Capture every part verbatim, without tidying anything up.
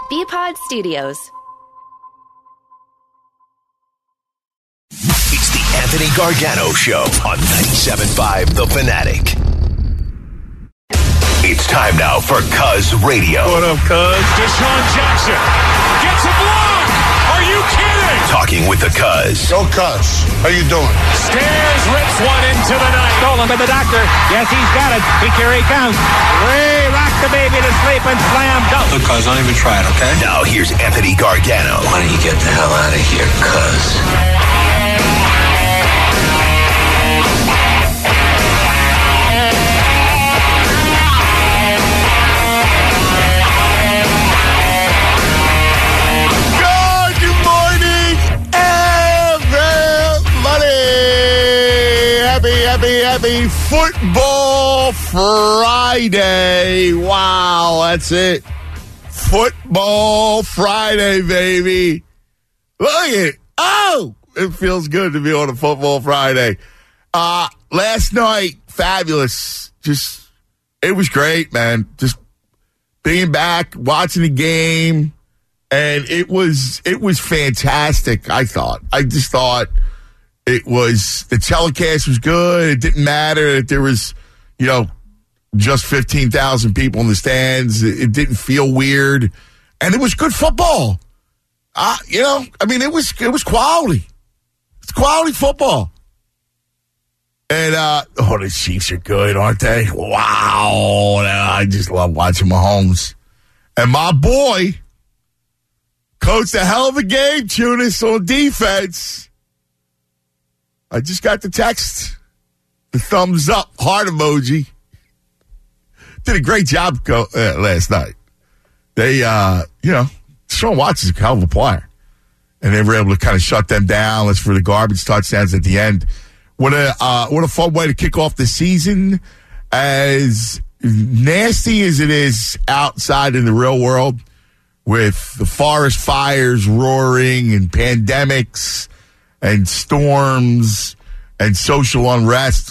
B-Pod Studios. It's the Anthony Gargano Show on ninety-seven point five The Fanatic. It's time now for Cuz Radio. What up, Cuz? Deshaun Jackson gets a block. Are you kidding? Talking with the Cuz. Go Cuz. How you doing? Stairs rips one into the night. Stolen by the doctor. Yes, he's got it. Here he comes. Ray rock the baby to sleep and slam dunk. Look, Cuz, don't even try it, okay? Now here's Anthony Gargano. Why don't you get the hell out of here, Cuz? Happy, happy Football Friday. Wow, that's it. Football Friday, baby. Look at it. Oh, it feels good to be on a Football Friday. Uh, last night, fabulous. Just, it was great, man. Just being back, watching the game, and it was, it was fantastic, I thought. I just thought it was, the telecast was good. It didn't matter that there was, you know, just fifteen thousand people in the stands. It, it didn't feel weird. And it was good football. Uh, you know, I mean, it was, it was quality. It's quality football. And, uh, oh, the Chiefs are good, aren't they? Wow. I just love watching Mahomes. And my boy coached a hell of a game, Tunis, on defense. I just got the text, the thumbs up, heart emoji. Did a great job go, uh, last night. They, uh, you know, Sean Watson is a hell of a player. And they were able to kind of shut them down. As for the garbage touchdowns at the end. What a, uh, what a fun way to kick off the season. As nasty as it is outside in the real world, with the forest fires roaring and pandemics and storms and social unrest,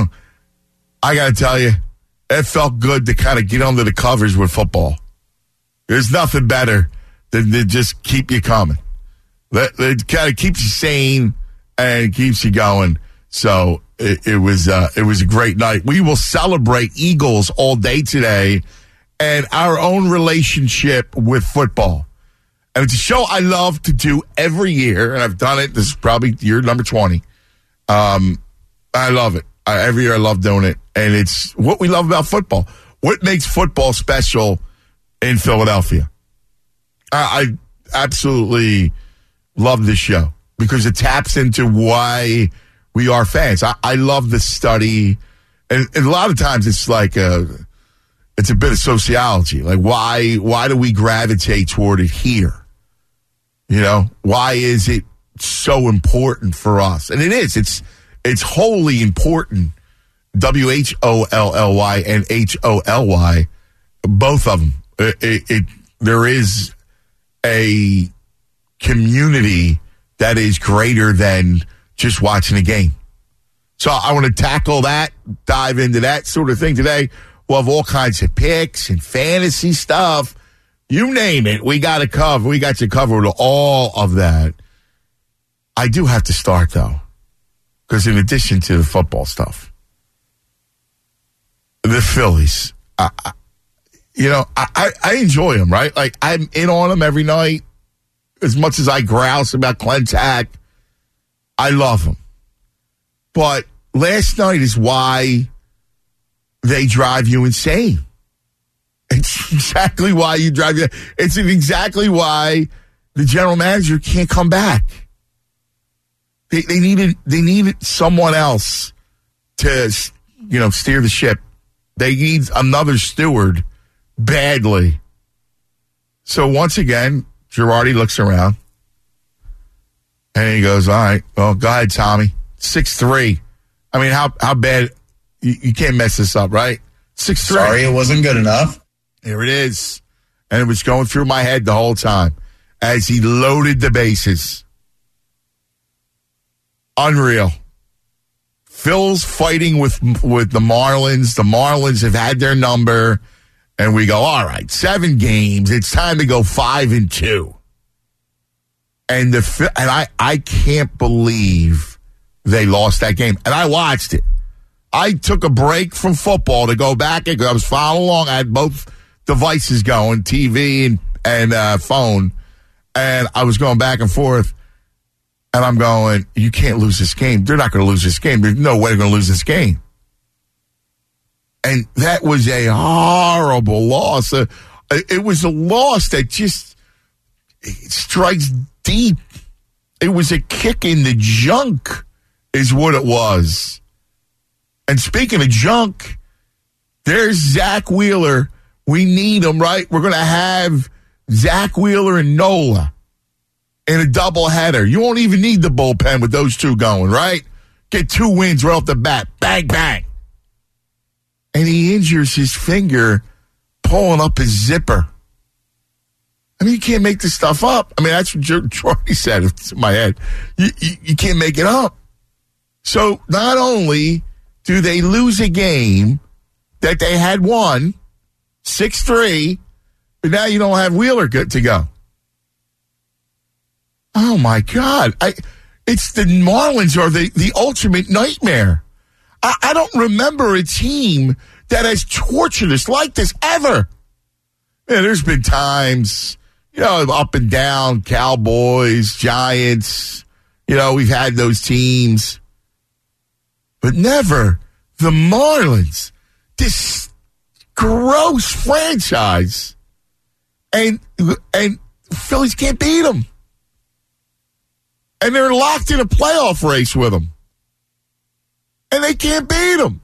I got to tell you, it felt good to kind of get under the covers with football. There's nothing better than to just keep you coming. That, that kind of keeps you sane and keeps you going. So it, it was uh, it was a great night. We will celebrate Eagles all day today and our own relationship with football. And it's a show I love to do every year, and I've done it. This is probably year number twenty. Um, I love it. I, every year I love doing it, and it's what we love about football. What makes football special in Philadelphia? I, I absolutely love this show because it taps into why we are fans. I, I love the study, and, and a lot of times it's like a, it's a bit of sociology. Like why why do we gravitate toward it here? You know, why is it so important for us? And it is. It's it's wholly important. W H O L L Y and H O L Y, both of them. It, it, it, there is a community that is greater than just watching a game. So I want to tackle that, dive into that sort of thing today. We'll have all kinds of picks and fantasy stuff. You name it, we got to cover. We got you covered with all of that. I do have to start, though, because in addition to the football stuff, the Phillies, I, I, you know, I, I, I enjoy them, right? Like, I'm in on them every night. As much as I grouse about Clentac, I love them. But last night is why they drive you insane. It's exactly why you drive you. It's exactly why the general manager can't come back. They, they needed they needed someone else to, you know, steer the ship. They need another steward badly. So once again, Girardi looks around and he goes, "All right, well, go ahead, Tommy. six three. I mean, how how bad? You, you can't mess this up, right? six three. Sorry, it wasn't good enough. Here it is. And it was going through my head the whole time as he loaded the bases. Unreal. Phil's fighting with with the Marlins. The Marlins have had their number, And we go, all right, seven games. It's time to go five and two. And the and I, I can't believe they lost that game. And I watched it. I took a break from football to go back and I was following along. I had both devices going, T V and, and uh, phone. And I was going back and forth. And I'm going, you can't lose this game. They're not going to lose this game. There's no way they're going to lose this game. And that was a horrible loss. Uh, it was a loss that just strikes deep. It was a kick in the junk is what it was. And speaking of junk, there's Zach Wheeler. We need him, right? We're going to have Zach Wheeler and Nola in a doubleheader. You won't even need the bullpen with those two going, right? Get two wins right off the bat. Bang, bang. And he injures his finger pulling up his zipper. I mean, you can't make this stuff up. I mean, that's what Troy said. It's in my head. You, you, you can't make it up. So not only do they lose a game that they had won, six three, but now you don't have Wheeler good to go. Oh, my God. I, it's the Marlins are the, the ultimate nightmare. I, I don't remember a team that has tortured us like this ever. Man, there's been times, you know, up and down, Cowboys, Giants, you know, we've had those teams. But never the Marlins, this gross franchise. And, and Phillies can't beat them. And they're locked in a playoff race with them. And they can't beat them.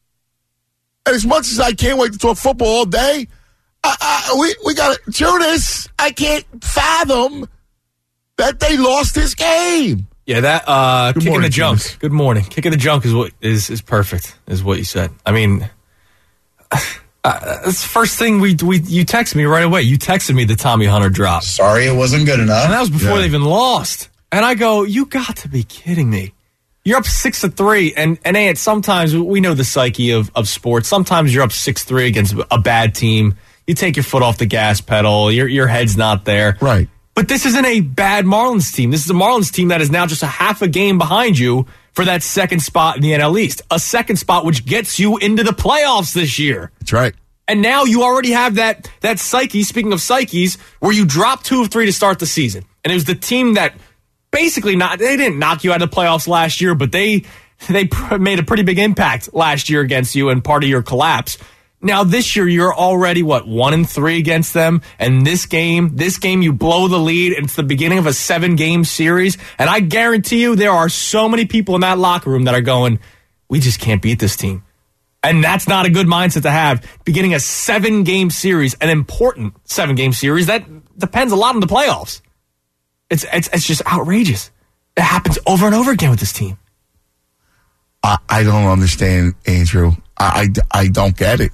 And as much as I can't wait to talk football all day, I, I, we, we got to do this. I can't fathom that they lost this game. Yeah, that uh, Good kick morning, in the junk. James. Good morning. Kick in the junk is what is is perfect. Is what you said. I mean, uh, that's the first thing we we you texted me right away. You texted me the Tommy Hunter drop, Sorry it wasn't good enough. and that was before Yeah. they even lost. And I go, you got to be kidding me. You're up six to three, and and Ant, sometimes we know the psyche of of sports. Sometimes you're up six three against a bad team. You take your foot off the gas pedal. Your your head's not there. Right. But this isn't a bad Marlins team. This is a Marlins team that is now just a half a game behind you for that second spot in the N L East. A second spot which gets you into the playoffs this year. That's right. And now you already have that that psyche, speaking of psyches, where you dropped two of three to start the season. And it was the team that basically not they didn't knock you out of the playoffs last year, but they they pr- made a pretty big impact last year against you and part of your collapse. Now this year you're already what one and three against them, and this game, this game you blow the lead, and it's the beginning of a seven game series. And I guarantee you there are so many people in that locker room that are going, we just can't beat this team. And that's not a good mindset to have. Beginning a seven game series, an important seven game series that depends a lot on the playoffs. It's it's it's just outrageous. It happens over and over again with this team. I, I don't understand, Andrew. I, I, I don't get it.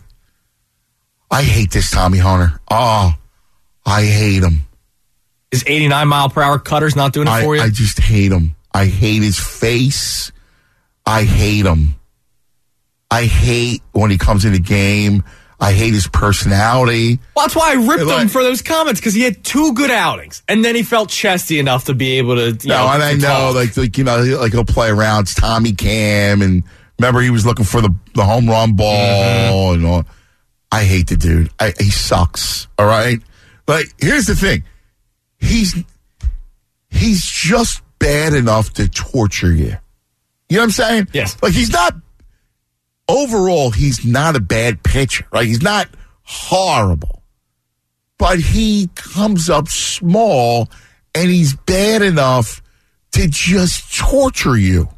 I hate this Tommy Hunter. Oh, I hate him. Is eighty-nine mile per hour cutters not doing it I, for you? I just hate him. I hate his face. I hate him. I hate when he comes in the game. I hate his personality. Well, that's why I ripped Like- him for those comments, because he had two good outings, and then he felt chesty enough to be able to. You No, know, and I to know, talk. like, like you know, he- like he'll play around. It's Tommy Cam, and remember he was looking for the, the home run ball Mm-hmm. and all. I hate the dude. I, he sucks. All right. Like, here's the thing. He's he's just bad enough to torture you. You know what I'm saying? Yes. Like, he's not. Overall, he's not a bad pitcher. Right? He's not horrible, but he comes up small, and he's bad enough to just torture you.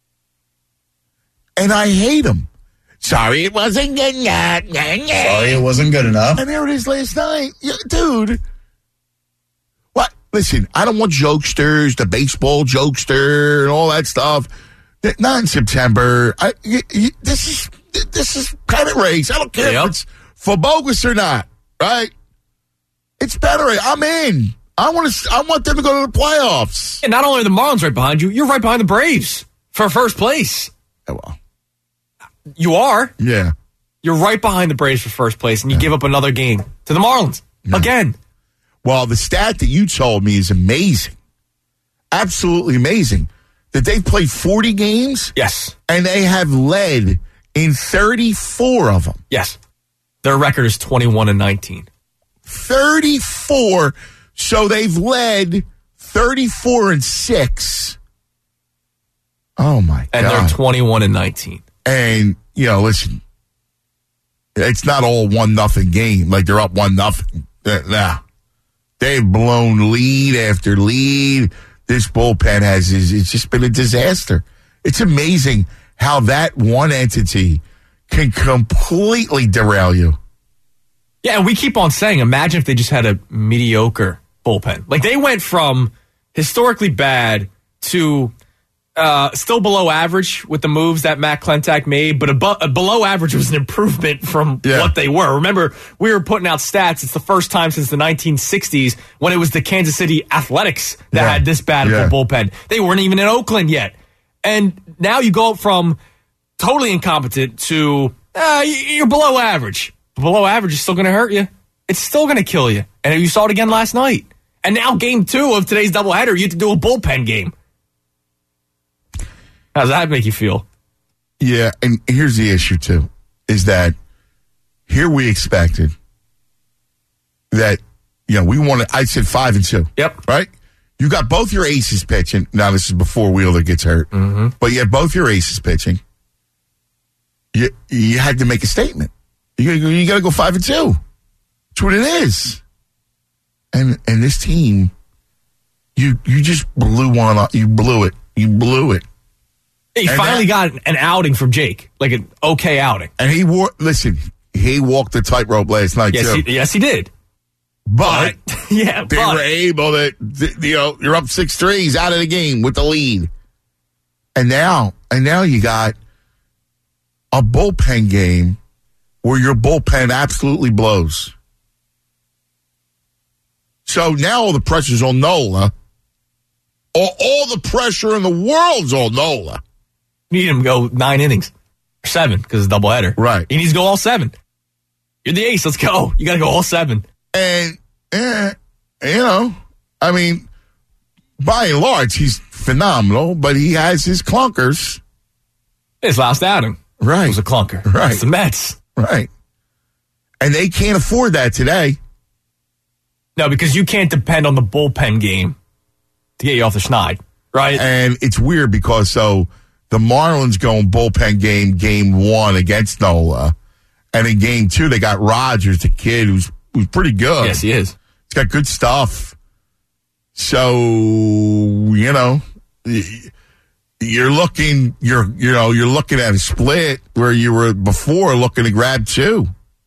And I hate him. Sorry, it wasn't good enough. Sorry it wasn't good enough. And there it is last night. Yeah, dude. What? Listen, I don't want jokesters, the baseball jokester, and all that stuff. Th- Not in September. I, y- y- this is this is pennant race. I don't care Yep. if it's for bogus or not, right? It's better. I'm in. I want to. I want them to go to the playoffs. And not only are the Marlins right behind you, you're right behind the Braves for first place. Oh, well, You are. yeah. you're right behind the Braves for first place, and you yeah. give up another game to the Marlins yeah. again. Well, the stat that you told me is amazing. Absolutely amazing. That they've played forty games? Yes. And they have led in thirty-four of them. Yes. Their record is twenty-one and nineteen. thirty-four. So they've led thirty-four and six. Oh, my and God. And they're twenty-one and nineteen. And, you know, listen, it's not all one nothing game. Like they're up one nothing. Nah. They've blown lead after lead. This bullpen has, it's just been a disaster. It's amazing how that one entity can completely derail you. Yeah, and we keep on saying, imagine if they just had a mediocre bullpen. Like, they went from historically bad to uh, still below average with the moves that Matt Klentak made, but above, below average was an improvement from yeah. what they were. Remember, we were putting out stats. It's the first time since the nineteen sixties when it was the Kansas City Athletics that yeah. had this bad yeah. of a bullpen. They weren't even in Oakland yet. And now you go from totally incompetent to uh, you're below average. Below average is still going to hurt you. It's still going to kill you. And you saw it again last night. And now game two of today's doubleheader, you have to do a bullpen game. How does that make you feel? Yeah, and here's the issue, too, is that here we expected that, you know, we wanted, I said five and two. Yep. Right? You got both your aces pitching. Now, this is before Wheeler gets hurt. Mm-hmm. But you have both your aces pitching. You, you had to make a statement. You, you got to go five and two. That's what it is. And and this team, you you just blew one up. You blew it. You blew it. He and finally that, got an outing from Jake, like an okay outing. And he wore. Listen, he walked the tightrope last night yes, too. He, yes, he did. But, but yeah, they but. were able to. You know, you're up six three. He's out of the game with the lead. And now, and now you got a bullpen game where your bullpen absolutely blows. So now all the pressure's on Nola. All, all the pressure in the world's on Nola. You need him to go nine innings. Or seven, because it's a doubleheader. Right. He needs to go all seven. You're the ace. Let's go. You got to go all seven. And, eh, you know, I mean, by and large, he's phenomenal, but he has his clunkers. His last outing. Right. It was a clunker. Right. It's the Mets. Right. And they can't afford that today. No, because you can't depend on the bullpen game to get you off the schneid, right? And it's weird because so the Marlins going bullpen game, game one against Nola. And in game two, they got Rogers, the kid who's, who's pretty good. Yes, he is. He's got good stuff. So, you know, you're looking, you're, you know, you're looking at a split where you were before looking to grab two.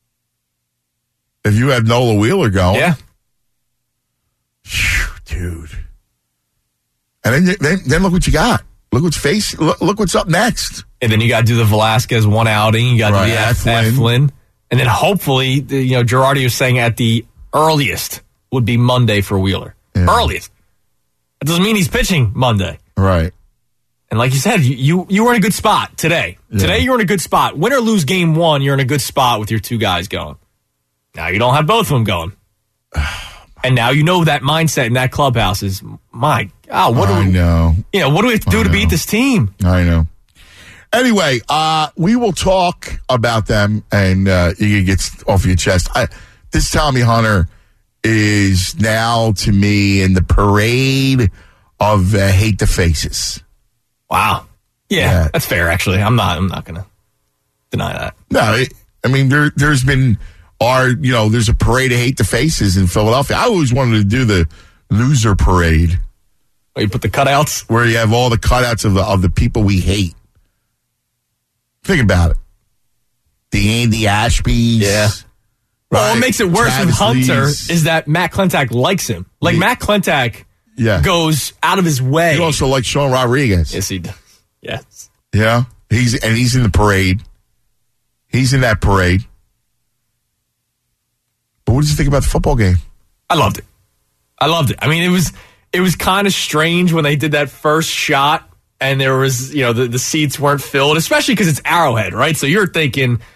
If you had Nola Wheeler going. Yeah. Whew, dude. And then, then then look what you got. Look what's face. Look, look what's up next. And then you got to do the Velasquez one outing. You got to right, do the F- Eflin. And then hopefully, you know, Girardi was saying at the earliest would be Monday for Wheeler. Yeah. Earliest. That doesn't mean he's pitching Monday. Right. And like you said, you you, you were in a good spot today. Yeah. Today you're in a good spot. Win or lose game one, you're in a good spot with your two guys going. Now you don't have both of them going. And now you know that mindset in that clubhouse is, my God, what do we, I know. You know, what do we have to do to beat this team? I know. Anyway, uh, we will talk about them, and uh, you can get off your chest. I, this Tommy Hunter is now, to me, in the parade of uh, hate the faces. Wow. Yeah, yeah, that's fair, actually. I'm not I'm not going to deny that. No, it, I mean, there, there's been... Or, you know, there's a parade of hate the faces in Philadelphia. I always wanted to do the loser parade. Where you put the cutouts? Where you have all the cutouts of the of the people we hate. Think about it. The Andy Ashbys. Yeah. Right? Well, what makes it worse Travis with Hunter Lees. is that Matt Klentak likes him. Like, yeah. Matt Klentak yeah. goes out of his way. He also likes Sean Rodriguez. Yes, he does. Yes. Yeah. He's and he's in the parade. He's in that parade. But what did you think about the football game? I loved it. I loved it. I mean, it was it was kind of strange when they did that first shot and there was, you know, the, the seats weren't filled, especially because it's Arrowhead, right? So you're thinking,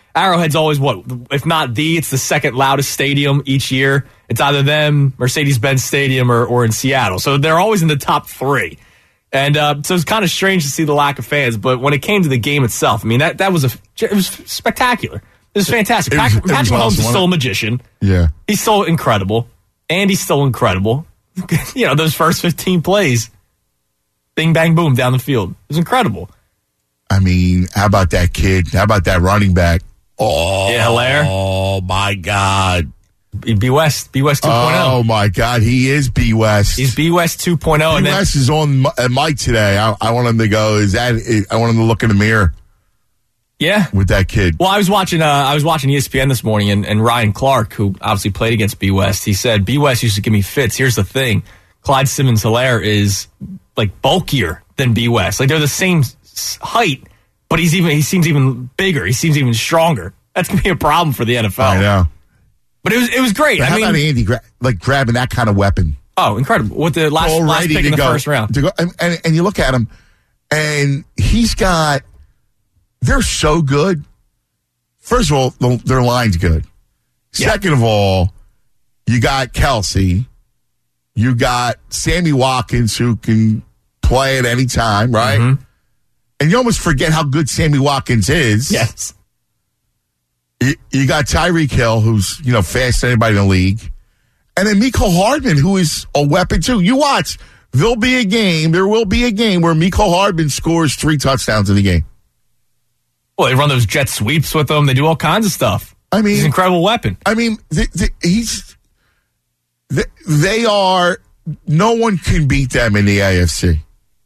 Arrowhead's always what, if not the, it's the second loudest stadium each year. It's either them, Mercedes-Benz Stadium, or, or in Seattle. So they're always in the top three. And uh, so it's kind of strange to see the lack of fans. But when it came to the game itself, I mean, that, that was a, it was spectacular. It was fantastic. It was, Patrick, it was Patrick Mahomes awesome, is still a magician. Yeah. He's still incredible. Andy's still incredible. You know, those first fifteen plays, bing, bang, boom, down the field. It was incredible. I mean, how about that kid? How about that running back? Oh, Yeah, Hilaire. Oh, my God. B West, B West two point oh. Oh, my God. He is B West. He's B West two point oh. B And then, West is on uh, Mike today. I, I want him to go. Is that? I want him to look in the mirror yeah. with that kid. Well, I was watching. Uh, I was watching E S P N this morning, and, and Ryan Clark, who obviously played against B West, he said B West used to give me fits. Here's the thing: Clyde Simmons-Hilaire is like bulkier than B West. Like they're the same s- height, but he's even he seems even bigger. He seems even stronger. That's gonna be a problem for the N F L. I know. But it was it was great. But I how mean, about Andy gra- like grabbing that kind of weapon? oh, incredible! With the last, All last ready pick to in the go, first round. to go, and, and, and you look at him, and he's got. They're so good. First of all, the, their line's good. Yeah. Second of all, you got Kelsey. You got Sammy Watkins, who can play at any time, right? Mm-hmm. And you almost forget how good Sammy Watkins is. Yes. You, you got Tyreek Hill, who's, you know, fast than anybody in the league. And then Mecole Hardman, who is a weapon, too. You watch. There'll be a game, there will be a game where Mecole Hardman scores three touchdowns in the game. Well, they run those jet sweeps with them. They do all kinds of stuff. I mean, he's an incredible weapon. I mean, the, the, he's. The, they are. No one can beat them in the A F C.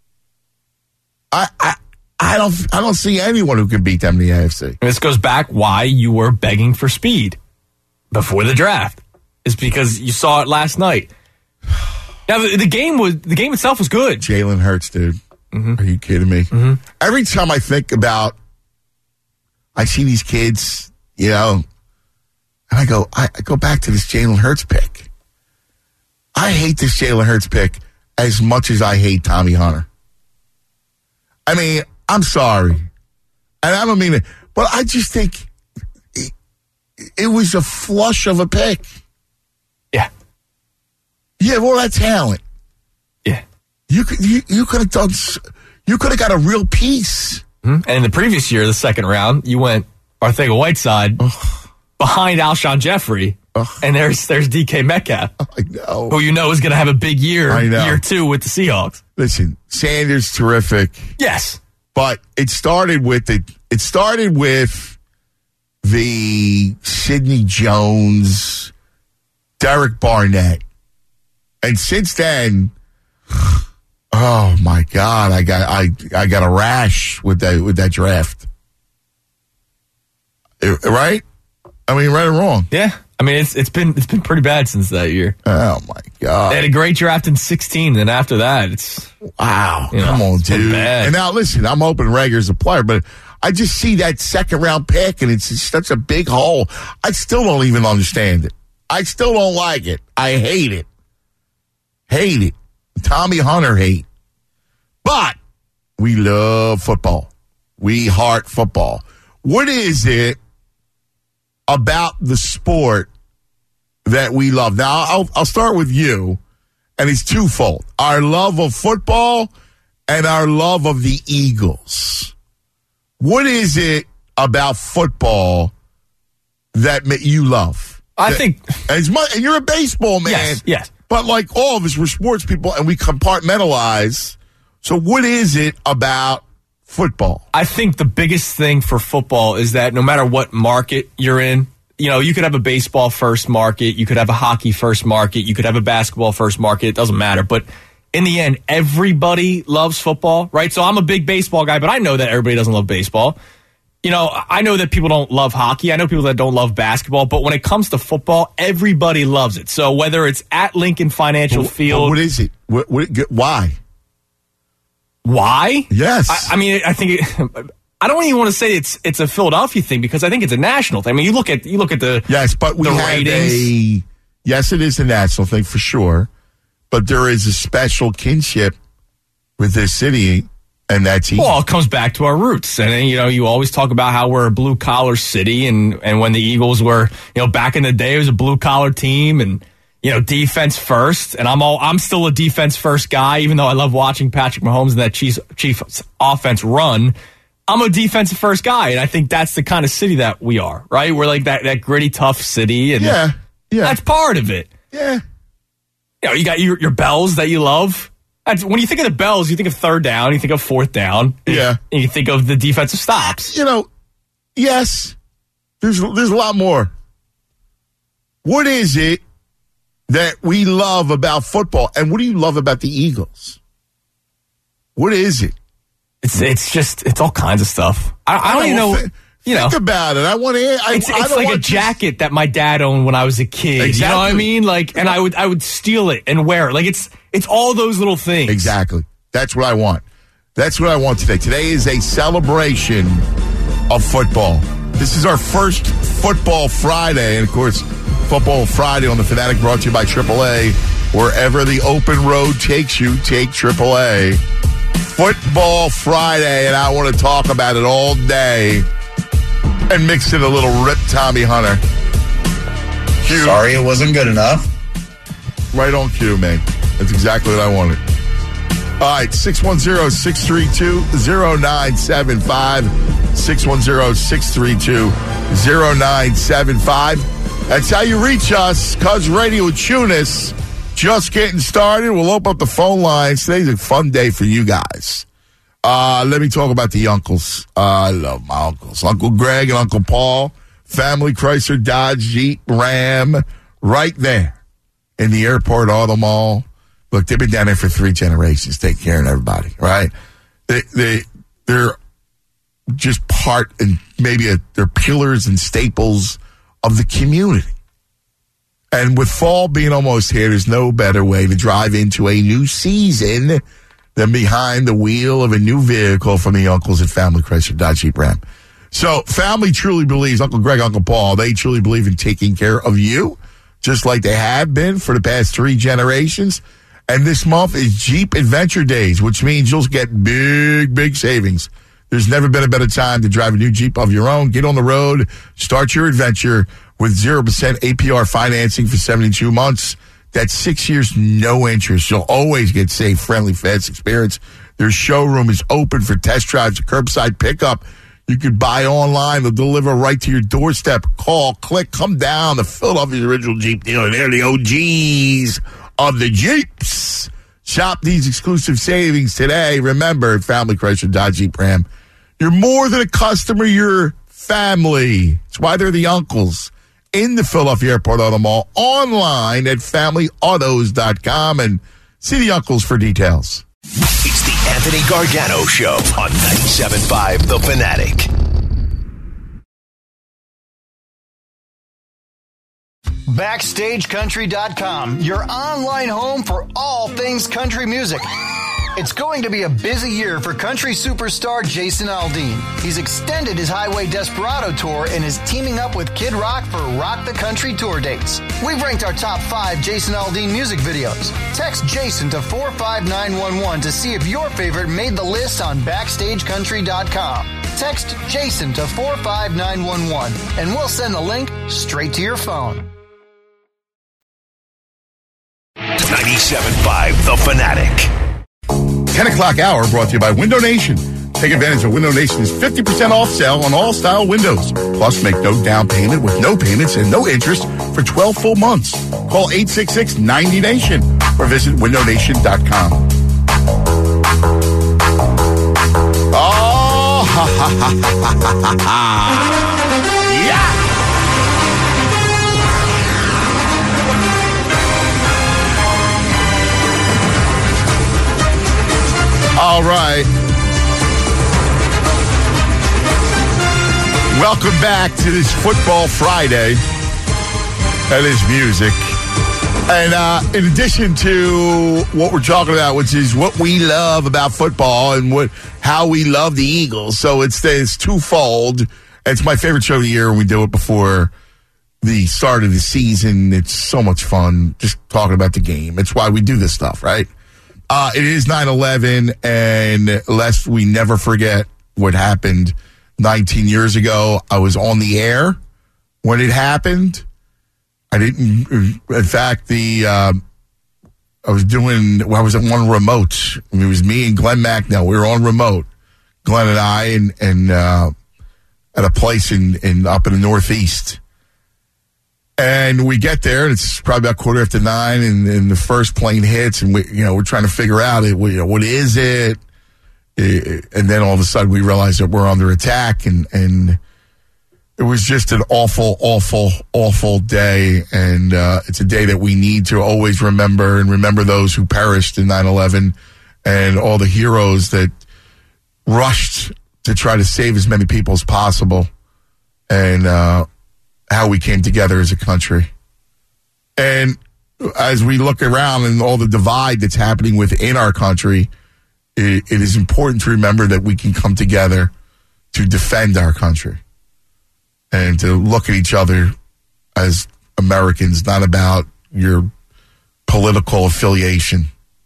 I, I, I don't. I don't see anyone who can beat them in the A F C. And this goes back why you were begging for speed before the draft. Is because you saw it last night. Now the, the game was the game itself was good. Jalen Hurts, dude. Mm-hmm. Are you kidding me? Mm-hmm. Every time I think about. I see these kids, you know, and I go, I, I go back to this Jalen Hurts pick. I hate this Jalen Hurts pick as much as I hate Tommy Hunter. I mean, I'm sorry. And I don't mean it, but I just think it, it was a flush of a pick. Yeah. Yeah, well, that talent. Yeah. You could, you, you could have done, you could have got a real piece. Mm-hmm. And in the previous year, the second round, you went Arcega-Whiteside behind Alshon Jeffrey, Ugh. and there's there's D K Metcalf, I know. who you know is going to have a big year, I know. year two with the Seahawks. Listen, Sanders terrific. Yes, but it started with the it started with the Sidney Jones, Derek Barnett, and since then. Oh my God! I got I I got a rash with that with that draft. Right? I mean, right or wrong? Yeah. I mean, it's it's been it's been pretty bad since that year. Oh my God! They had a great draft in sixteen, and after that, it's wow. You know, come on, dude. Bad. And now listen, I'm hoping Rager's a player, but I just see that second round pick, and it's such a big hole. I still don't even understand it. I still don't like it. I hate it. Hate it. Tommy Hunter hate. But we love football. We heart football. What is it about the sport that we love? Now, I'll, I'll start with you, and it's twofold. Our love of football and our love of the Eagles. What is it about football that you love? I that, think... As much, and you're a baseball man. Yes, yes. But like all of us, we're sports people, and we compartmentalize. So what is it about football? I think the biggest thing for football is that no matter what market you're in, you know, you could have a baseball first market, you could have a hockey first market, you could have a basketball first market, it doesn't matter. But in the end, everybody loves football, right? So I'm a big baseball guy, but I know that everybody doesn't love baseball. You know, I know that people don't love hockey. I know people that don't love basketball. But when it comes to football, everybody loves it. So whether it's at Lincoln Financial Well, Field. What is it? What, what, why? Why? Yes. I, I mean, I think it, I don't even want to say it's it's a Philadelphia thing because I think it's a national thing. I mean, you look at you look at the yes, but we the have ratings. a yes, it is a national thing for sure. But there is a special kinship with this city And that's easy. Well, it comes back to our roots. And, you know, you always talk about how we're a blue-collar city, and, and when the Eagles were, you know, back in the day, it was a blue-collar team, and, you know, defense first. And I'm all I'm still a defense first guy, even though I love watching Patrick Mahomes and that Chiefs, Chiefs offense run. I'm a defensive first guy, and I think that's the kind of city that we are, right? We're like that, that gritty, tough city, and yeah, yeah. that's part of it. Yeah. You know, you got your, your bells that you love. That's, when you think of the bells, you think of third down, you think of fourth down. Yeah. And you think of the defensive stops. You know, yes, there's there's a lot more. What is it that we love about football? And what do you love about the Eagles? What is it? It's it's just, it's all kinds of stuff. I, I don't even know, Think, you know. think about it. I want to. I, It's, I it's don't like a want jacket that my dad owned when I was a kid. Exactly. You know what I mean? Like, and I would I would steal it and wear it. Like, it's it's all those little things. Exactly. That's what I want. That's what I want today. Today is a celebration of football. This is our first Football Friday. And, of course, Football Friday on the Fanatic brought to you by triple A. Wherever the open road takes you, take triple A. Football Friday, and I want to talk about it all day and mix in a little Rip Tommy Hunter. Cue. Sorry it wasn't good enough. Right on cue, man. That's exactly what I wanted. All right, six one zero, six three two, zero nine seven five. six one zero, six three two, zero nine seven five. That's how you reach us. Cuz Radio with Tunis. Just getting started. We'll open up the phone lines. Today's a fun day for you guys. Uh, let me talk about the uncles. Uh, I love my uncles. Uncle Greg and Uncle Paul. Family Chrysler, Dodge, Jeep, Ram. Right there in the airport auto mall. Look, they've been down there for three generations, taking care of everybody, right? They, they, they're just part and maybe a, they're pillars and staples of the community. And with fall being almost here, there's no better way to drive into a new season than behind the wheel of a new vehicle from the uncles at Family Chrysler Dodge Jeep Ram. So family truly believes, Uncle Greg, Uncle Paul, they truly believe in taking care of you, just like they have been for the past three generations. And this month is Jeep Adventure Days, which means you'll get big, big savings. There's never been a better time to drive a new Jeep of your own. Get on the road, start your adventure with zero percent A P R financing for seventy-two months. That's six years, no interest. You'll always get safe, friendly, fast experience. Their showroom is open for test drives, curbside pickup. You could buy online. They'll deliver right to your doorstep. Call, click, come down to Philadelphia's original Jeep dealer. They're the O Gs of the Jeeps. Shop these exclusive savings today. Remember, Family Chrysler Dodge Jeep Ram. You're more than a customer, you're family. That's why they're the uncles in the Philadelphia Airport Auto Mall, online at family autos dot com, and see the uncles for details. It's the Anthony Gargano Show on ninety-seven point five The Fanatic. Backstage Country dot com, your online home for all things country music. It's going to be a busy year for country superstar Jason Aldean. He's extended his Highway Desperado tour and is teaming up with Kid Rock for Rock the Country tour dates. We've ranked our top five Jason Aldean music videos. Text Jason to four five nine one one to see if your favorite made the list on Backstage Country dot com. Text Jason to four five nine one one and we'll send the link straight to your phone. ninety-seven point five The Fanatic. ten o'clock hour brought to you by Window Nation. Take advantage of Window Nation's fifty percent off sale on all style windows. Plus, make no down payment with no payments and no interest for twelve full months. Call eight six six, ninety, nation or visit window nation dot com. Oh, ha, ha, ha, ha, ha, ha. Yeah! All right. Welcome back to this Football Friday. That is music. And uh, in addition to what we're talking about, which is what we love about football and what how we love the Eagles. So it's, it's twofold. It's my favorite show of the year, and we do it before the start of the season. It's so much fun just talking about the game. It's why we do this stuff, right? Uh, it is nine eleven, and lest we never forget what happened nineteen years ago. I was on the air when it happened. I didn't, in fact, the, uh, I was doing, well, I was at one remote. I mean, it was me and Glenn Macnell. We were on remote, Glenn and I, and, and uh, at a place in, in up in the Northeast. And we get there, and it's probably about quarter after nine, and, and the first plane hits, and we, you know, we're trying to figure out, it, you know, what is it? it? And then all of a sudden, we realize that we're under attack, and and it was just an awful, awful, awful day, and uh, it's a day that we need to always remember, and remember those who perished in nine eleven, and all the heroes that rushed to try to save as many people as possible, and uh, how we came together as a country. And as we look around and all the divide that's happening within our country, it, it is important to remember that we can come together to defend our country and to look at each other as Americans, not about your political affiliation.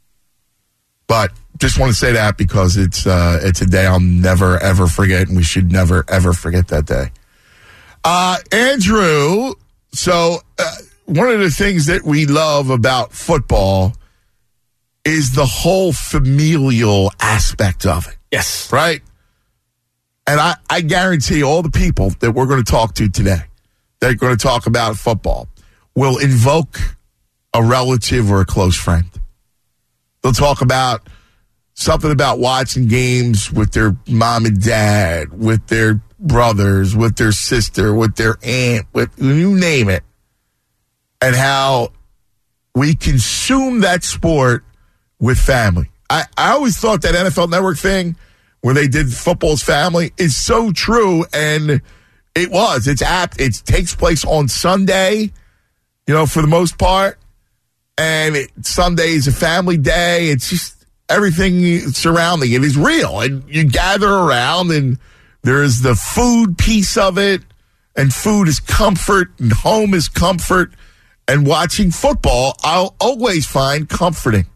But just want to say that because it's uh, it's a day I'll never, ever forget, and we should never, ever forget that day. Uh, Andrew, so uh, one of the things that we love about football is the whole familial aspect of it. Yes. Right? And I, I guarantee all the people that we're going to talk to today, that are going to talk about football, will invoke a relative or a close friend. They'll talk about something about watching games with their mom and dad, with their brothers, with their sister, with their aunt, with you name it, and how we consume that sport with family. I, I always thought that N F L Network thing where they did football's family is so true, and it was. It's apt. It takes place on Sunday, you know, for the most part, and it, Sunday is a family day. It's just everything surrounding it is real, and you gather around, and there is the food piece of it, and food is comfort, and home is comfort, and watching football I'll always find comforting.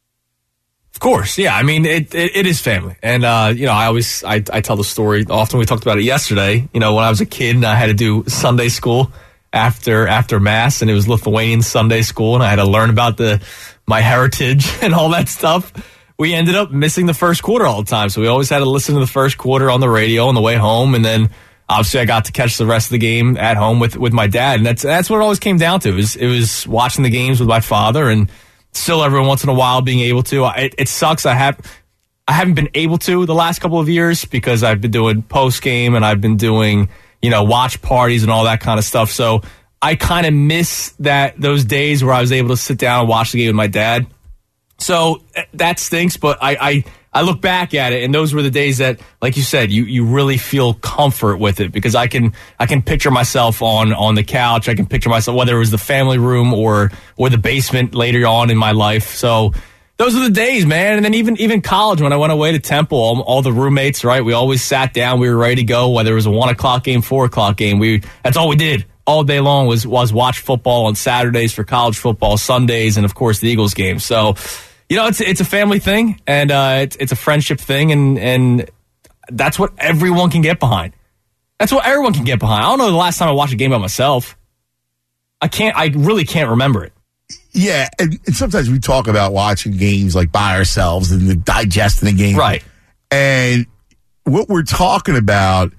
Of course, yeah. I mean, it it, it is family, and uh, you know, I always I, I tell the story often. We talked about it yesterday. You know, when I was a kid and I had to do Sunday school after after Mass, and it was Lithuanian Sunday school, and I had to learn about the my heritage and all that stuff. We ended up missing the first quarter all the time, so we always had to listen to the first quarter on the radio on the way home, and then obviously I got to catch the rest of the game at home with, with my dad, and that's that's what it always came down to. It was, it was watching the games with my father, and still every once in a while being able to. It, it sucks. I have I haven't been able to the last couple of years because I've been doing post game and I've been doing, you know, watch parties and all that kind of stuff. So I kind of miss that those days where I was able to sit down and watch the game with my dad. So that stinks, but I, I, I look back at it, and those were the days that, like you said, you, you really feel comfort with it, because I can I can picture myself on, on the couch. I can picture myself, whether it was the family room or or the basement later on in my life. So those are the days, man. And then even even college, when I went away to Temple, all, all the roommates, right? We always sat down. We were ready to go, whether it was a one o'clock game, four o'clock game. We that's all we did all day long was was watch football on Saturdays for college football, Sundays, and of course the Eagles game. So, you know, it's it's a family thing, and uh, it's it's a friendship thing, and and that's what everyone can get behind. That's what everyone can get behind. I don't know the last time I watched a game by myself. I can't. I really can't remember it. Yeah, and, and sometimes we talk about watching games like by ourselves and the digesting the game, right? And what we're talking about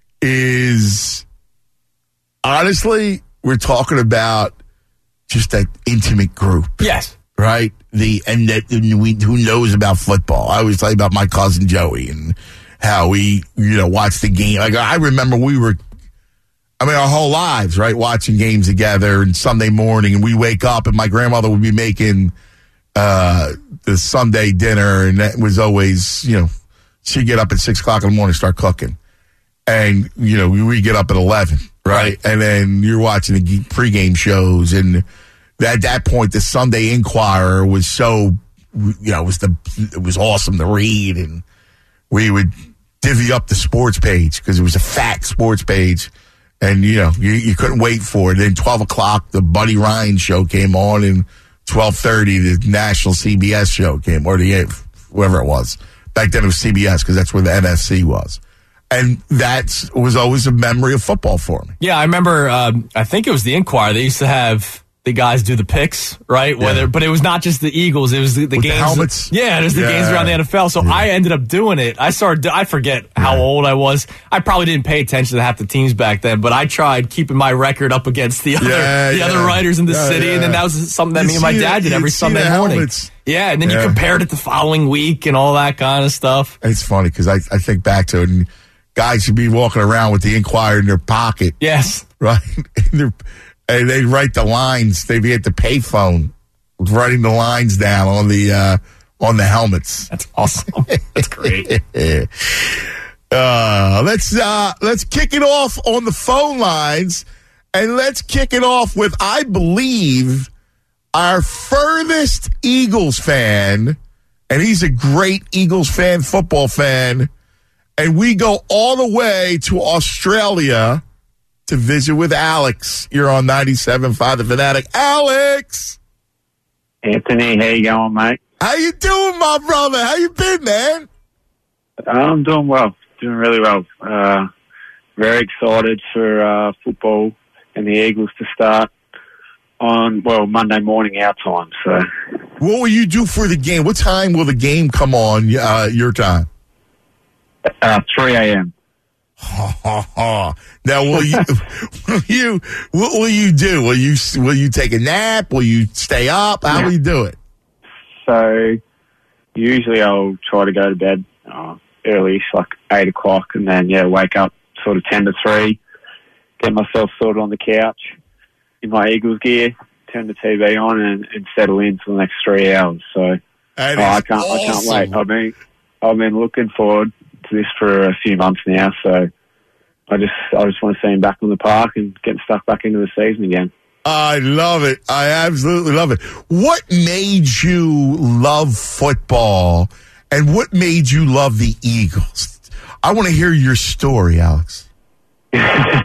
is, honestly, we're talking about just that intimate group. Yes. Right? The and that and we who knows about football. I always tell you about my cousin Joey and how we, you know, watched the game. Like I remember we were, I mean, our whole lives, right, watching games together. And Sunday morning, and we wake up, and my grandmother would be making uh, the Sunday dinner, and that was always, you know, she'd get up at six o'clock in the morning and start cooking, and you know, we we get up at eleven, right, right. And then you're watching the pregame shows and. At that point, the Sunday Inquirer was so, you know, it was the it was awesome to read, and we would divvy up the sports page because it was a fat sports page, and you know you, you couldn't wait for it. Then twelve o'clock, the Buddy Ryan show came on, and twelve thirty, the national C B S show came, or the whoever it was. Back then it was C B S because that's where the N F C was. And that was always a memory of football for me. Yeah, I remember, um, I think it was the Inquirer. They used to have the guys do the picks, right? Yeah. Whether, but it was not just the Eagles. It was the, the With games. the helmets? Yeah, it was the Yeah. games around the N F L. So Yeah. I ended up doing it. I started, I forget how Yeah. old I was. I probably didn't pay attention to half the teams back then, but I tried keeping my record up against the other, Yeah, the yeah. other writers in the Yeah, city. yeah. And then that was something that You me and my see the- dad did every you'd see Sunday the morning. helmets. Yeah, and then Yeah. you compared it the following week and all that kind of stuff. It's funny because I, I think back to it, and guys should be walking around with the Inquirer in their pocket, Yes. right? And they're- and they write the lines. They'd be at the payphone writing the lines down on the uh, on the helmets. That's awesome. That's great. uh, let's uh, let's kick it off on the phone lines, and let's kick it off with, I believe, our furthest Eagles fan, and he's a great Eagles fan, football fan, and we go all the way to Australia to visit with Alex. You're on ninety-seven point five The Fanatic. Alex! Anthony, how you going, mate? How you doing, my brother? How you been, man? I'm doing well, doing really well. Uh, very excited for uh, football and the Eagles to start on, well, Monday morning our time. So, What will you do for the game? What time will the game come on, uh, your time? uh, three a.m. Now, will you, will you, what will you do? Will you, will you take a nap? Will you stay up? How will you do it? So, usually I'll try to go to bed uh, early, like eight o'clock, and then, yeah, wake up sort of ten to three, get myself sorted on the couch in my Eagles gear, turn the T V on, and, and settle in for the next three hours. So, That oh, is I can't, I can't awesome. wait. I've been, I've been looking forward to this for a few months now, so I just, I just want to see him back on the park and getting stuck back into the season again. I love it. I absolutely love it. What made you love football, and what made you love the Eagles? I want to hear your story, Alex. uh,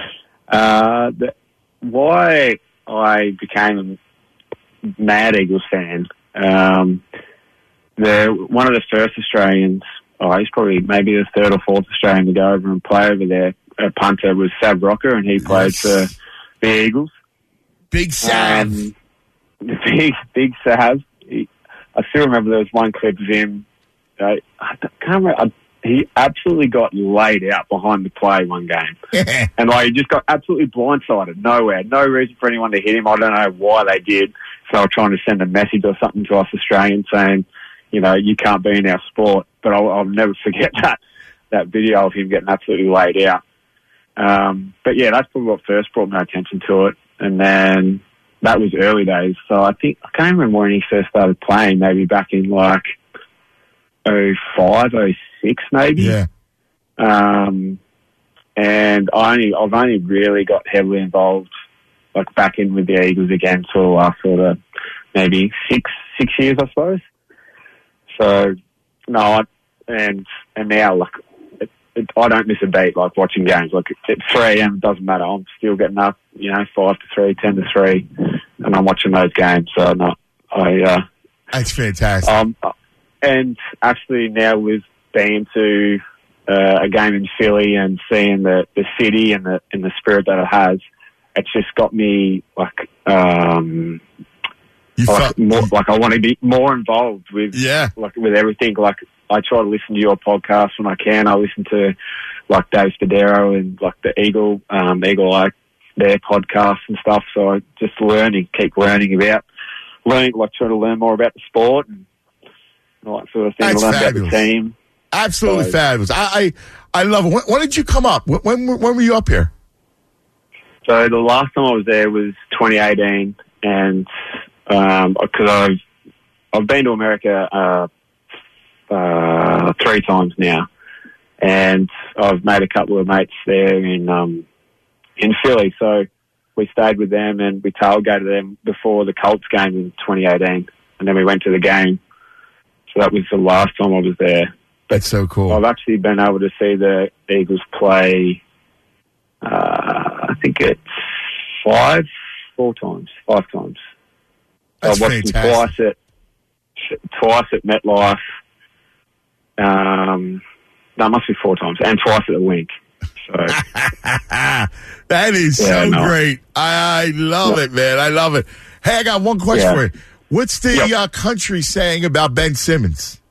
the, why I became a mad Eagles fan, um, the one of the first Australians, oh, he's probably maybe the third or fourth Australian to go over and play over there, a punter, was Sav Rocker, and he played Yes. for the Eagles. Big Sav. Um, big, big Sav. He, I still remember there was one clip of him. Uh, I can't remember. I, he absolutely got laid out behind the play one game. And like, he just got absolutely blindsided. Nowhere. No reason for anyone to hit him. I don't know why they did. So they were trying to send a message or something to us Australians saying, you know, you can't be in our sport. But I'll, I'll never forget that, that video of him getting absolutely laid out. Um, but yeah, that's probably what first brought my attention to it. And then that was early days. So I think, I can't remember when he first started playing, maybe back in like oh five, oh six maybe. Yeah. Um, and I only, I've only really got heavily involved, like back in with the Eagles again for the last sort of maybe six, six years, I suppose. So, no, I, and, and now, like, it, it, I don't miss a beat, like, watching games. Like, at three a.m., it doesn't matter. I'm still getting up, you know, five to three, ten to three, and I'm watching those games. So, no, I, uh, That's fantastic. um, and actually now with being to uh, a game in Philly and seeing the, the city and the and the spirit that it has, it's just got me like um, you like, felt, more, like I want to be more involved with yeah. like with everything. Like I try to listen to your podcast when I can. I listen to like Dave Spadero and like the Eagle um, Eagle Eye, their podcasts and stuff. So I just learning, keep learning about learning, like trying to learn more about the sport and all that sort of thing. That's Learn fabulous. about the team. Absolutely So- fabulous. I, I, I love it. When, when did you come up? When, when, when were you up here? So the last time I was there was twenty eighteen, and um, because I've I've been to America uh, uh, three times now, and I've made a couple of mates there in um, in Philly. So we stayed with them and we tailgated them before the Colts game in twenty eighteen, and then we went to the game. So that was the last time I was there. That's so cool. I've actually been able to see the Eagles play, uh, I think it's five, four times, five times. That's I watched fantastic. them twice at twice at MetLife. Um, no, it must be four times, and twice at the Link. So that is Yeah, so no. great. I, I love Yeah. it, man. I love it. Hey, I got one question Yeah. for you. What's the Yep. uh, country saying about Ben Simmons?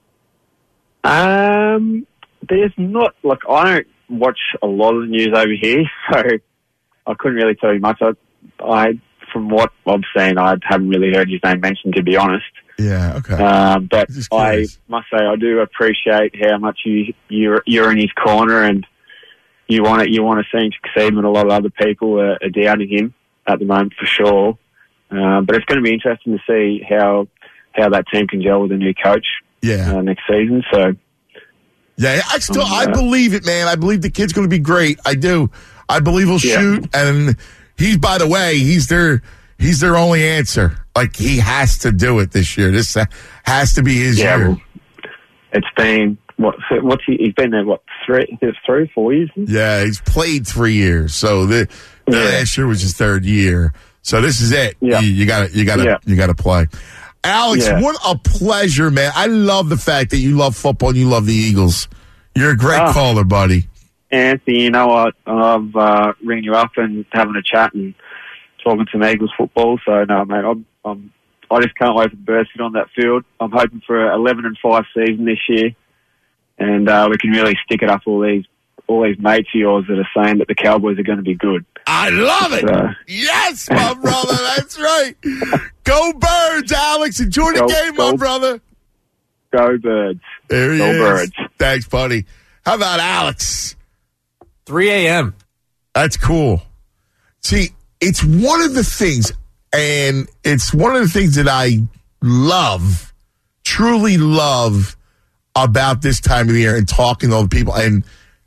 Um, there's not like I don't watch a lot of the news over here, so I couldn't really tell you much. I, I from what I've seen, I haven't really heard his name mentioned, to be honest. Yeah, okay. Um, but Just I curious. must say, I do appreciate how much you you're you're in his corner, and you want it. You want to see him succeed when a lot of other people are, are doubting him at the moment, for sure. Um, but it's going to be interesting to see how how that team can gel with a new coach Yeah. uh, next season. So. Yeah, I still Um, I uh, believe it, man. I believe the kid's going to be great. I do. I believe he'll Yeah. shoot, and he's. By the way, he's their he's their only answer. Like he has to do it this year. This uh, has to be his Yeah, year. well, it's been what? What's he? He's been there what three, three, four years? Yeah, he's played three years. So the, the Yeah. last year was his third year. So this is it. Yeah. You got to you got to Yeah. you got to play. Alex, Yeah. what a pleasure, man. I love the fact that you love football and you love the Eagles. You're a great Ah. caller, buddy. Anthony, you know what? I've uh, ringing you up and having a chat and talking some Eagles football. So no, mate, I'm, I'm I just can't wait for the Birds to get on that field. I'm hoping for an eleven and five season this year, and uh, we can really stick it up all these all these mates of yours that are saying that the Cowboys are going to be good. I love it. Uh, Yes, my brother. That's right. Go Birds, Alex. Enjoy the Go- game, my go- brother. Go Birds! There he Go is. Birds! Thanks, buddy. How about Alex? three a.m. That's cool. See, it's one of the things, and it's one of the things that I love, truly love about this time of the year and talking to all the people. And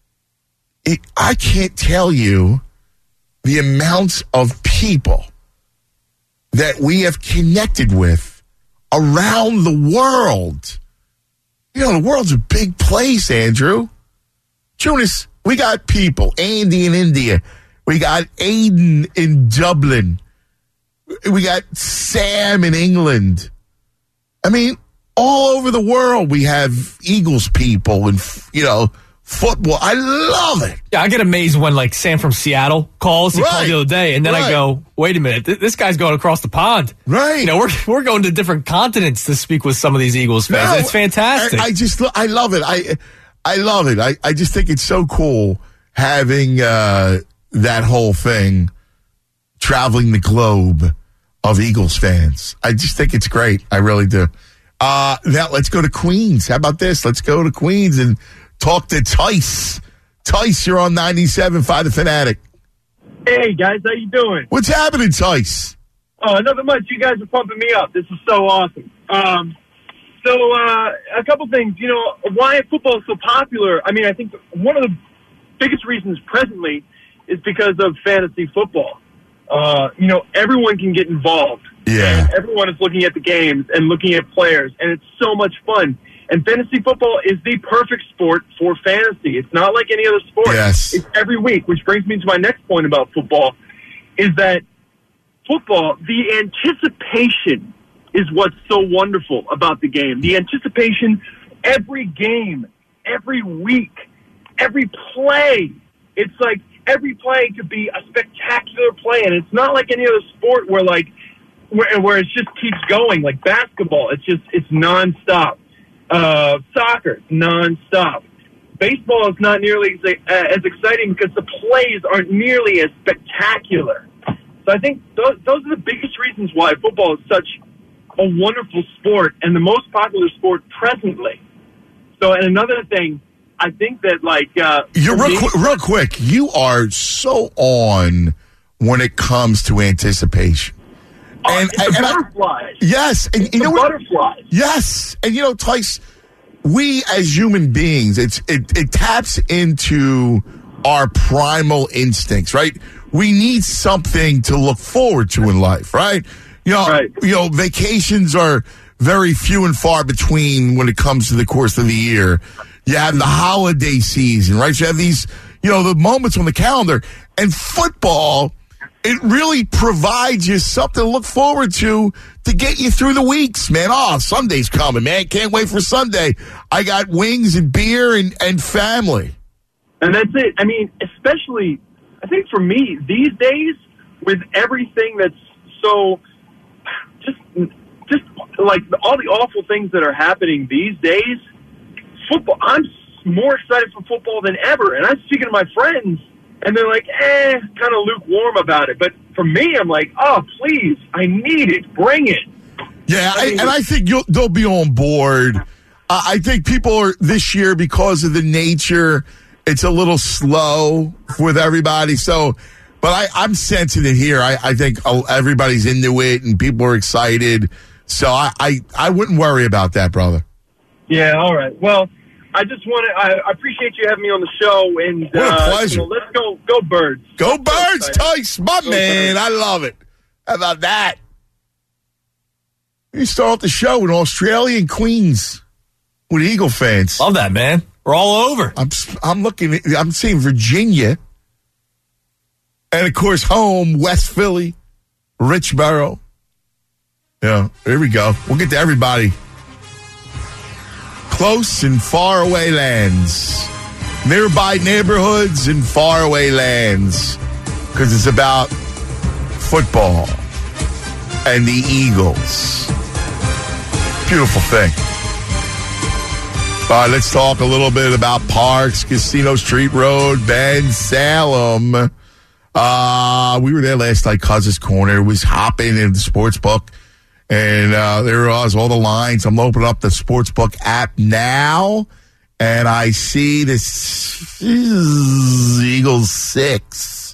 it, I can't tell you the amounts of people that we have connected with around the world. You know, the world's a big place, Andrew. Jonas, we got people, Andy in India. We got Aiden in Dublin. We got Sam in England. I mean, all over the world we have Eagles people and, you know, football. I love it. Yeah, I get amazed when like Sam from Seattle calls. He Right. called the other day, and then Right. I go, "Wait a minute, th- this guy's going across the pond." Right. You know, we're we're going to different continents to speak with some of these Eagles fans. No, it's fantastic. I, I just, lo- I love it. I, I love it. I, I just think it's so cool having uh, that whole thing traveling the globe of Eagles fans. I just think it's great. I really do. Uh, now let's go to Queens. How about this? Let's go to Queens and talk to Tice. Tice, you're on ninety-seven point five The Fanatic. Hey guys, how you doing? What's happening, Tice? Oh, nothing much. You guys are pumping me up. This is so awesome. Um, so uh, a couple things. You know, why football is so popular? I mean, I think one of the biggest reasons presently is because of fantasy football. Uh, you know, everyone can get involved. Yeah. And everyone is looking at the games and looking at players, and it's so much fun. And fantasy football is the perfect sport for fantasy. It's not like any other sport. Yes. It's every week, which brings me to my next point about football, is that football, the anticipation is what's so wonderful about the game. The anticipation, every game, every week, every play. It's like every play could be a spectacular play, and it's not like any other sport where like where, where it just keeps going. Like basketball, it's just it's nonstop. Uh, soccer, nonstop. Baseball is not nearly as, uh, as exciting because the plays aren't nearly as spectacular. So I think those, those are the biggest reasons why football is such a wonderful sport and the most popular sport presently. So, and another thing, I think that like uh, You're for real, me- qu- real quick. You are so on when it comes to anticipation. Oh, And- it's and- the and I- butterflies. Yes, and you the know what? butterflies. Yes, and you know, Tice, we as human beings, it's it, it taps into our primal instincts, right? We need something to look forward to in life, right? You know, Right. you know, vacations are very few and far between when it comes to the course of the year. You have the holiday season, right? You have these, you know, the moments on the calendar, and football it really provides you something to look forward to to get you through the weeks, man. Oh, Sunday's coming, man. Can't wait for Sunday. I got wings and beer and, and family. And that's it. I mean, especially, I think for me, these days, with everything that's so, just, just like all the awful things that are happening these days, football, I'm more excited for football than ever. And I'm speaking to my friends, and they're like, eh, kind of lukewarm about it. But for me, I'm like, oh, please, I need it. Bring it. Yeah, I mean, I, and I think you'll, they'll be on board. Uh, I think people are, this year, because of the nature, it's a little slow with everybody. So, but I, I'm sensing it here. I, I think everybody's into it, and people are excited. So I, I, I wouldn't worry about that, brother. Yeah, all right. Well, I just want to. I, I appreciate you having me on the show, and what a uh, pleasure. You know, let's go, go Birds. Go Birds, Tice, my Go man. Birds. I love it. How about that? You start off the show with Australian Queens with Eagle fans. Love that, man. We're all over. I'm I'm looking. At, I'm seeing Virginia, and of course, home West Philly, Richboro. Yeah, here we go. We'll get to everybody. Close and far away lands, nearby neighborhoods and faraway lands, because it's about football and the Eagles. Beautiful thing. All right, let's talk a little bit about Parks Casino Street Road, Ben Salem. Uh, we were there last night, Cousins Corner. Was hopping in the sports book. And uh, there was all the lines. I'm opening up the Sportsbook app now, and I see this Eagles six.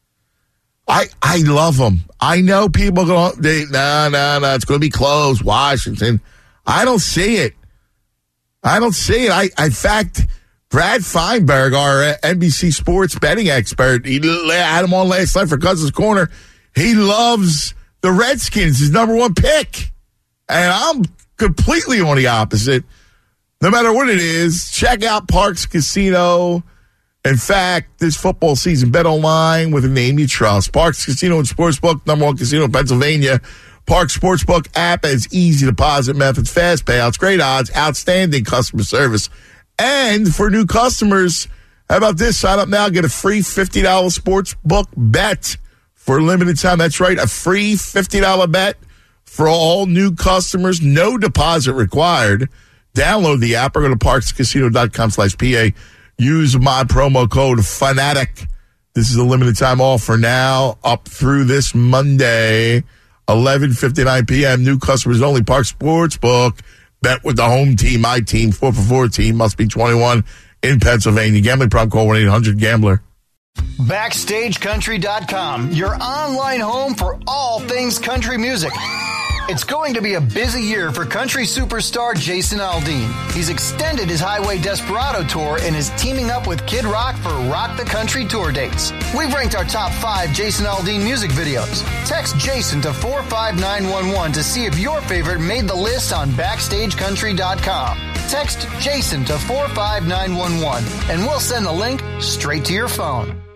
I I love them. I know people are going, they, no, no, no, it's going to be closed, Washington. I don't see it. I don't see it. I, in fact, Brad Feinberg, our N B C Sports betting expert, he had him on last night for Cousins Corner. He loves the Redskins, his number one pick. And I'm completely on the opposite. No matter what it is, check out Parks Casino. In fact, this football season, bet online with a name you trust. Parks Casino and Sportsbook, number one casino in Pennsylvania. Parks Sportsbook app has easy deposit methods, fast payouts, great odds, outstanding customer service. And for new customers, how about this? Sign up now, get a free fifty dollars Sportsbook bet. For a limited time, that's right, a free fifty dollars bet for all new customers, no deposit required. Download the app or go to parkscasino.com slash PA. Use my promo code FANATIC. This is a limited time offer now up through this Monday, eleven fifty-nine p.m. New customers only. Park Sportsbook. Bet with the home team, my team, four for four team. Must be twenty-one in Pennsylvania. Gambling problem, call one eight hundred gambler. Backstage Country dot com, your online home for all things country music. It's going to be a busy year for country superstar Jason Aldean. He's extended his Highway Desperado tour and is teaming up with Kid Rock for Rock the Country tour dates. We've ranked our top five Jason Aldean music videos. Text Jason to four five nine one one to see if your favorite made the list on Backstage Country dot com. Text Jason to four five nine one one and we'll send the link straight to your phone.